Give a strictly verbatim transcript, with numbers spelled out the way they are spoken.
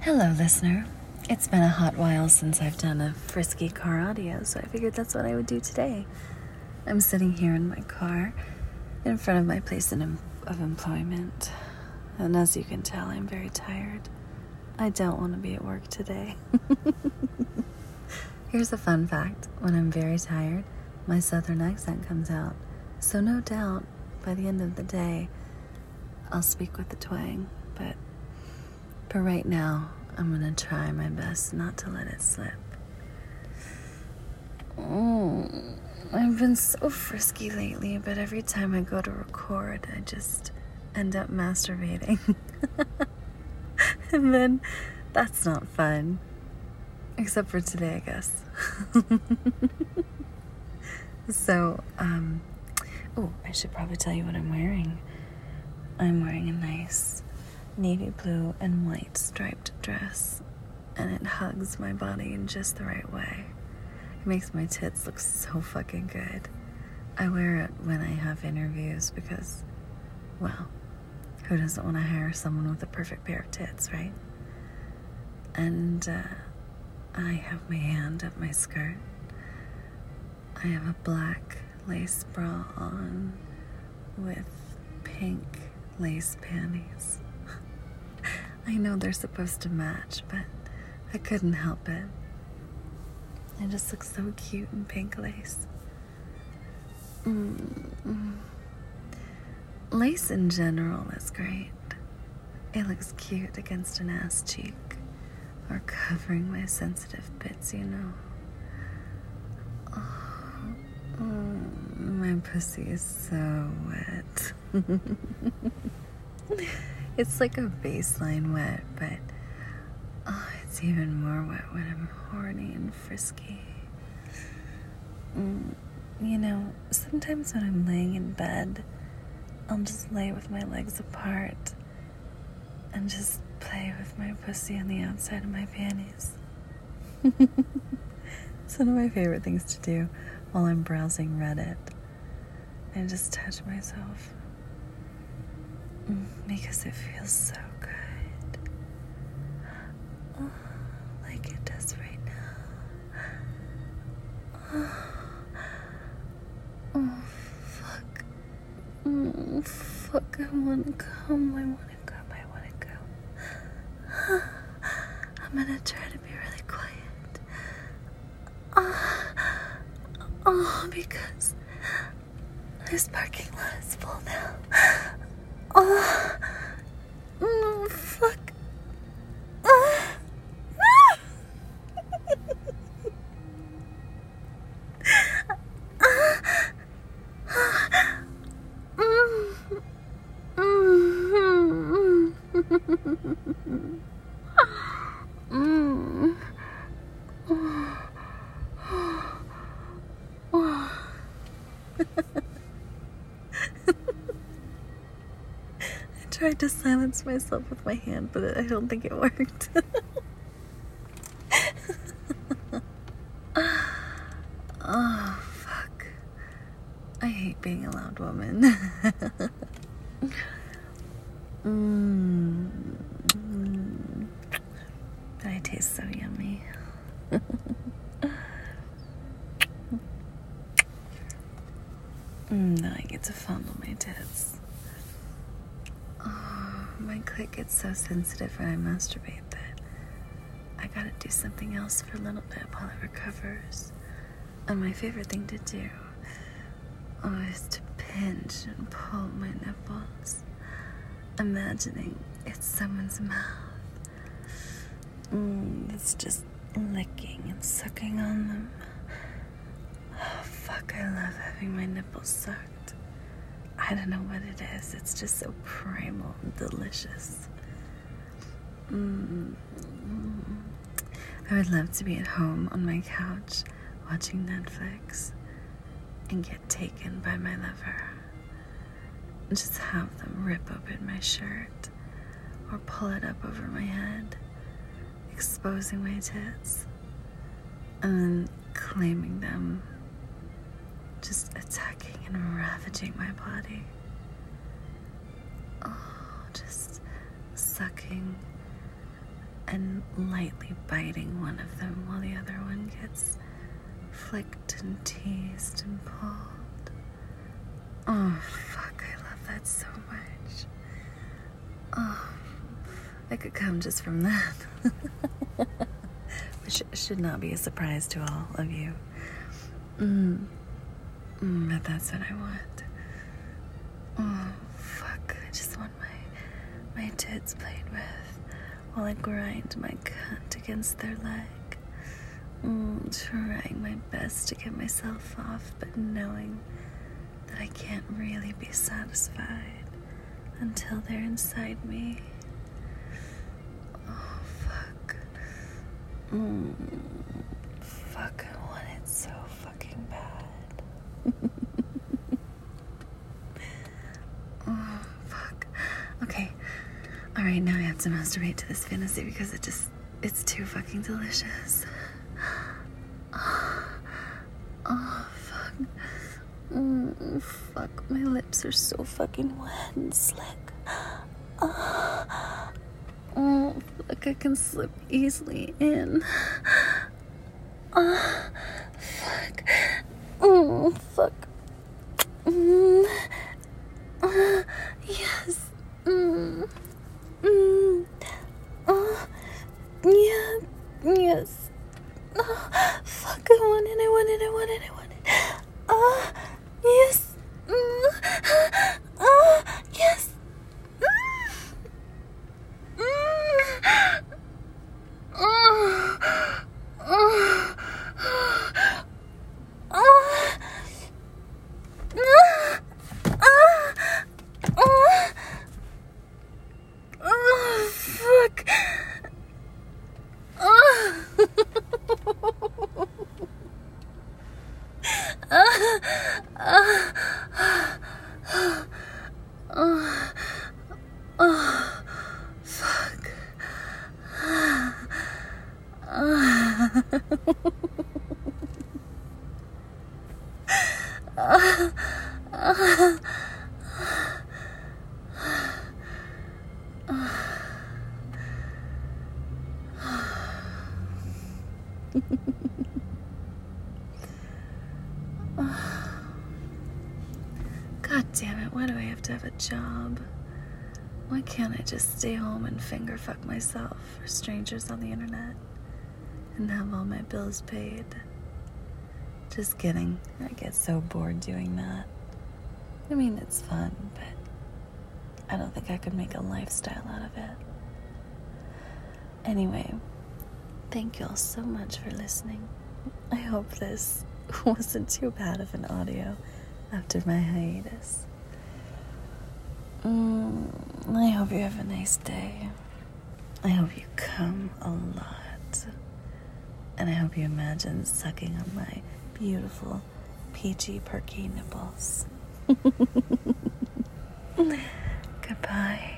Hello, listener. It's been a hot while since I've done a frisky car audio, so I figured that's what I would do today. I'm sitting here in my car in front of my place in, of employment, and as you can tell, I'm very tired. I don't want to be at work today. Here's a fun fact. When I'm very tired, my southern accent comes out, so no doubt, by the end of the day, I'll speak with a twang, but for right now, I'm gonna try my best not to let it slip. Oh, I've been so frisky lately, but every time I go to record, I just end up masturbating. And then that's not fun. Except for today, I guess. So, um, oh, I should probably tell you what I'm wearing. I'm wearing a nice navy blue and white striped dress, and it hugs my body in just the right way. It makes my tits look so fucking good. I wear it when I have interviews because, well, who doesn't want to hire someone with a perfect pair of tits, right? And uh, I have my hand up my skirt. I have a black lace bra on with pink lace panties. I know they're supposed to match, but I couldn't help it. It just looks so cute in pink lace. Mm-hmm. Lace in general is great. It looks cute against an ass cheek, or covering my sensitive bits, you know. Oh, oh, my pussy is so wet. It's like a baseline wet, but oh, it's even more wet when I'm horny and frisky. Mm, you know, sometimes when I'm laying in bed, I'll just lay with my legs apart and just play with my pussy on the outside of my panties. It's one of my favorite things to do while I'm browsing Reddit. I just touch myself. Because it feels so good. Oh, like it does right now. Oh, oh fuck. Oh, fuck. I wanna come. I wanna come. I wanna go. I'm gonna try to be really quiet. Oh, oh because this parking lot is full now. Oh, oh fuck. Oh. I tried to silence myself with my hand, but I don't think it worked. Oh, fuck. I hate being a loud woman. mm. But I taste so yummy. mm, now I get to fondle my tits. Oh, my clit gets so sensitive when I masturbate that I gotta do something else for a little bit while it recovers. And my favorite thing to do oh, is to pinch and pull my nipples, imagining it's someone's mouth. Mm, it's just licking and sucking on them. Oh, fuck, I love having my nipples sucked. I don't know what it is. It's just so primal and delicious. Mm. I would love to be at home on my couch watching Netflix and get taken by my lover. Just have them rip open my shirt or pull it up over my head, exposing my tits, and then claiming them, just attacking and ravaging my body. Oh, just sucking and lightly biting one of them while the other one gets flicked and teased and pulled. Oh, fuck, I love that so much. Oh, I could come just from that. Which should not be a surprise to all of you. Mm. Mm, but that's what I want. Oh, fuck, I just want my, my tits played with while I grind my cunt against their leg. Mm, trying my best to get myself off, but knowing that I can't really be satisfied until they're inside me. Oh, fuck. Mm, fuck, I want it so fucking bad. Oh, fuck. Okay. Alright, now I have to masturbate to this fantasy because it just, it's too fucking delicious. Oh, oh fuck. Mm, fuck, my lips are so fucking wet and slick. Oh, oh fuck, I can slip easily in. Oh, fuck. Oh, fuck. Mm. Oh, yes. Mm. Mm. Oh, yeah. Yes. Oh, fuck, I want it, I want it, I want it, I want it. Oh, yes. Mm. Oh, yes. Mm. Mm. Oh. Oh. Oh. Oh. Oh. Oh, fuck. Oh. Uh, uh, oh, oh, fuck. Uh, uh, uh, God damn it, why do I have to have a job? Why can't I just stay home and finger fuck myself for strangers on the internet and have all my bills paid? Just kidding. I get so bored doing that. I mean, it's fun, but I don't think I could make a lifestyle out of it. Anyway, thank you all so much for listening. I hope this wasn't too bad of an audio after my hiatus. Mm, I hope you have a nice day. I hope you come a lot. And I hope you imagine sucking on my beautiful, peachy, perky nipples. Goodbye.